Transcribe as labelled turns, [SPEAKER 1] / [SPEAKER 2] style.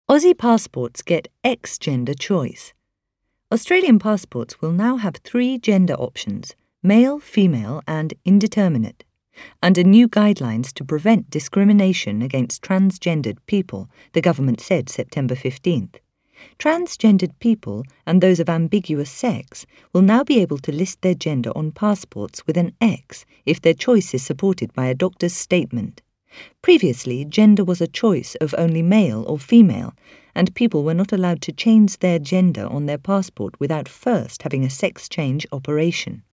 [SPEAKER 1] Aussie passports get X-gender choice. Australian passports will now have 3 gender options: male, female and indeterminate, under new guidelines to prevent discrimination against transgendered people, the government said September 15th. Transgendered people and those of ambiguous sex will now be able to list their gender on passports with an X if their choice is supported by a doctor's statement. Previously, gender was a choice of only male or female, and people were not allowed to change their gender on their passport without first having a sex change operation.